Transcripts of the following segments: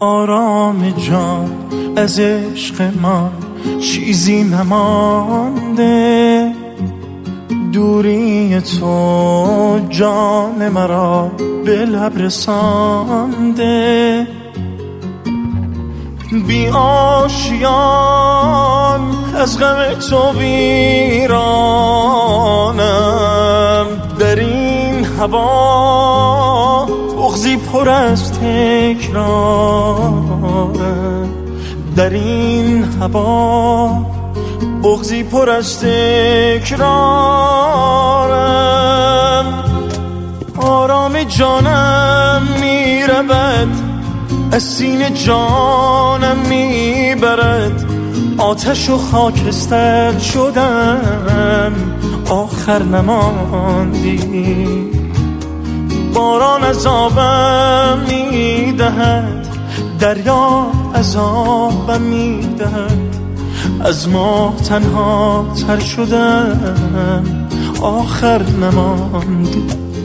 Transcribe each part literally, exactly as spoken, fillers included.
آرام جان از عشق من چیزی نمانده، دوری تو جان مرا به لب رسانده. بی آشیان از غم تو ویرانم، در این هوا بغضی پر از تکرارم، در این هوا بغضی پر از تکرارم. آرام جانم میرود از سینه جانم میبرد، آتش و خاکستر شدم آخر نماندی. باران عذابم میدهد، دریا عذابم میدهد، از ما تنها تر شدم آخر نماندی.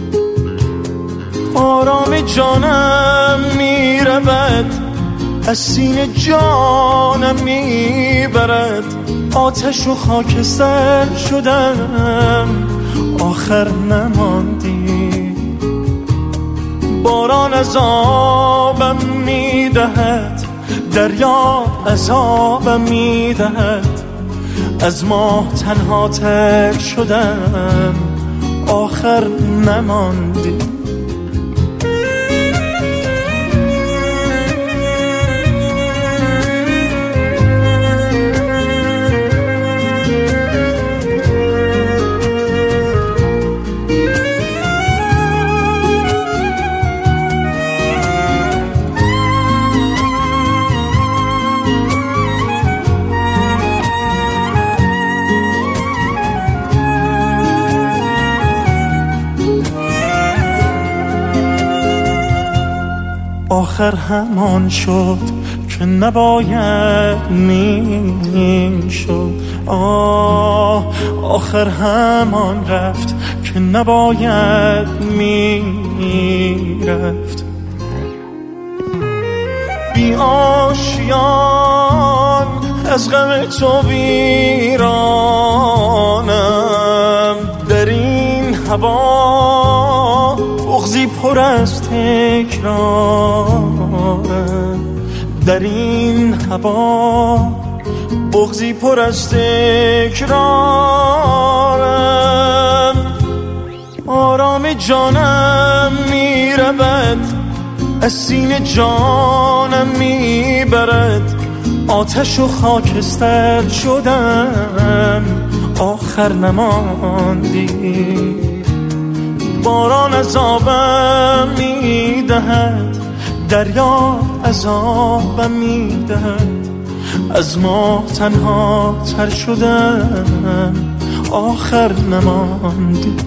آرام جانم میرود از سینه جانم میبرد، آتش و خاکستر شدم آخر نماندی. باران عذابم میدهد، دریا عذابم میدهد، از ما تنها تر شدم آخر نماندی. آخر همان شد که نباید می شد، آه آخر همان رفت که نباید می رفت. بی آشیان از غم تو ویرانم، در این هوا بغضی پر از تکرارم، در این هوا بغضی پر از تکرارم. آرام جانم میرود از سینه جانم میبرد، آتش و خاکستر شدم آخر نماندی. باران عذابم میدهد، دریا عذابم میدهد، از ما تنها تر شدم آخر نماندی.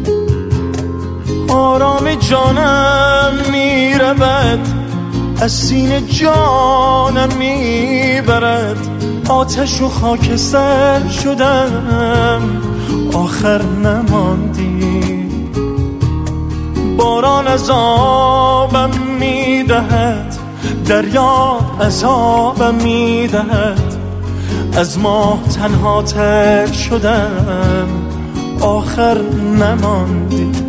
آرام جانم میرود از سینه جانم میبرد، آتش و خاکستر شدم آخر نماندی. باران عذابم میدهد، دریا عذابم میدهد، از ما تنها تر شدم آخر نماندی.